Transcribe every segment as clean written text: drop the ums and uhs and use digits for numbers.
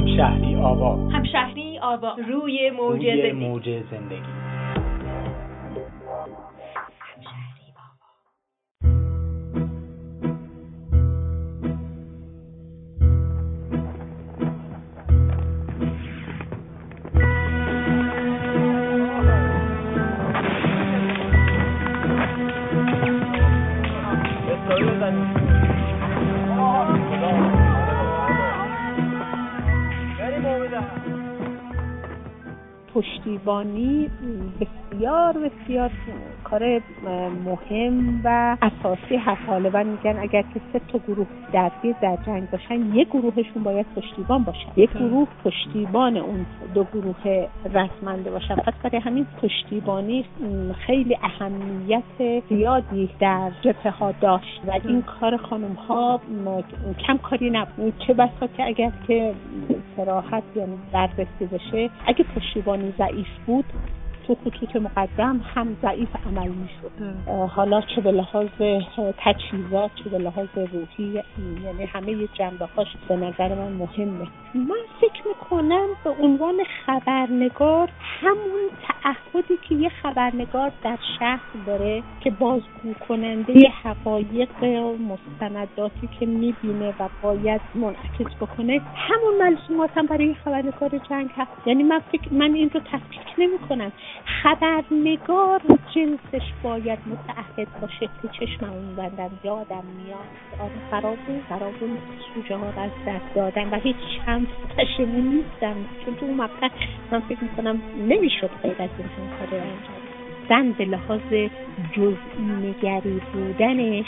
همشهری آوا روی موج زندگی. پشتیبانی بسیار بسیار کار مهم و اساسی هست. غالبا میگن اگر که 3 گروه درگیر در جنگ باشن، یک گروهشون باید پشتیبان باشن، یک گروه پشتیبان اون 2 گروه رزمنده باشن. پس برای همین پشتیبانی خیلی اهمیت زیادی در جبهه ها داشت و این کار خانم ها کم کاری نبود. چه بسا که اگر که صراحت یعنی بررسی بشه، اگه پشتیبانی ضعیف بود تو خطوط مقدم هم ضعیف عمل میشد، حالا چه به لحاظ تجهیزات چه به لحاظ روحی، یعنی همه جنبه‌هاش به نظر من مهمه. من فکر میکنم به عنوان خبرنگار همون تعهدی که یه خبرنگار در شهر داره که بازگو کننده حقایق و مستنداتی که میبینه و باید منعکس بکنه، همون ملزومات هم برای خبرنگار جنگ هست. یعنی من این رو تفکیک نمی‌کنم. خبرنگار جنسش باید متعهد باشه که چشممون بندم یادم میاد فرابون سوژه ها از دست دادن و هیچ هم پشیمون نیستم، چون تو اون مقطع من فکر میکنم نمیشد غیر از این کار رو انجام. زن به لحاظ جزئی نگری بودنش،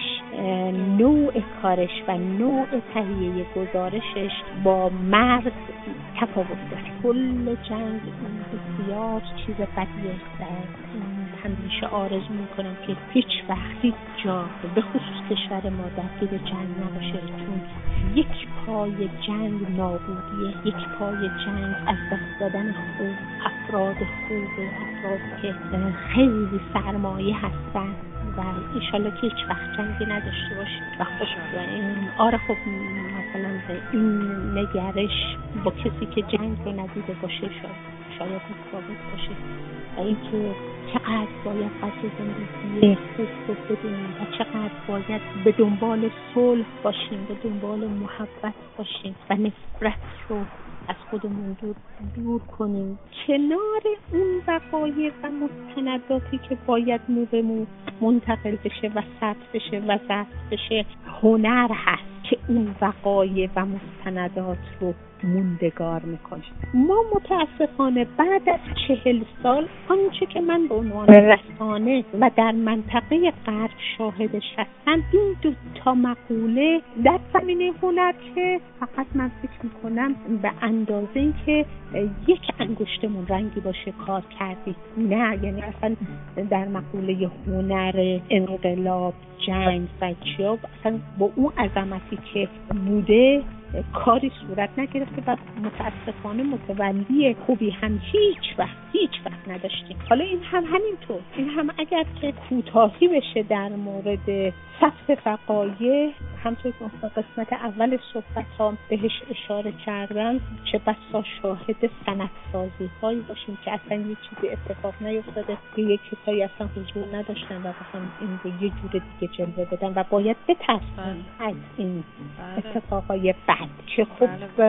نوع کارش و نوع تهیه گزارشش با مرد تفاوت داره. کل جنگ بسیار چیز بدیه. همیشه آرزو میکنم که هیچ وقتی جا به خصوص کشور ما درگیر جنگ نباشه، چون یک پای جنگ نابودیه، یک پای جنگ از دست دادن افراد که خیلی سرمایه هستن و انشالله که هیچ وقت جنگی نداشته باشیم. و خب مثلا این نگرش با کسی که جنگ رو ندیده باشه شاید متفاوت باشه و اینکه چقدر باید قدر زندگی خوب رو بدونیم و چقدر باید به دنبال صلح باشیم، به دنبال محبت باشیم و نفرت رو از خودمون دور کنیم. کنار اون وقایع و مستنداتی که باید مو به مو منتقل بشه و ثبت بشه و ضبط بشه، هنر هست که اون وقایع و مستندات رو موندگار میکنه. ما متاسفانه بعد از 40 سال آنچه که من به عنوان رسانه و در منطقه غرب شاهدش هستم، این 2 مقوله در زمینه هنر که فقط من فکر میکنم به اندازه این که یک انگشتمون رنگی باشه کار کردی، نه، یعنی اصلا در مقوله هنر انقلاب، جنگ و چیاب اصلا با اون عظمتی که بوده کاری صورت نگرفته و متاسفانه متولی خوبی هم هیچ وقت نداشتیم. حالا این هم همینطور، این هم اگر که کوتاهی بشه در مورد ثبت وقایع، همطور که قسمت اول صحبتام بهش اشاره کردم، چه بسا شاهد سندسازی هایی باشیم که اصلا یه چیزی اتفاق نیفتاده که یک کسایی اصلا حضور نداشتن و بخوام این رو یه جور دیگه جلوه بدن و باید بترسن از این اتفاقای بد که خب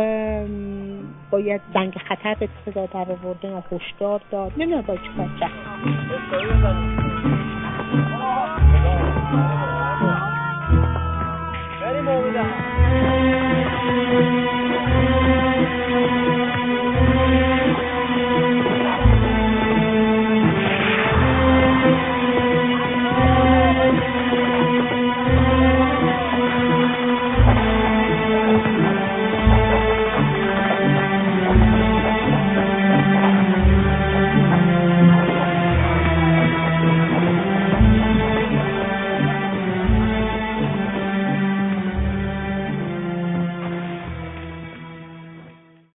باید زنگ خطر به صدا در آوردن و هشدار داد. نمیدونم باید چیکار کرد.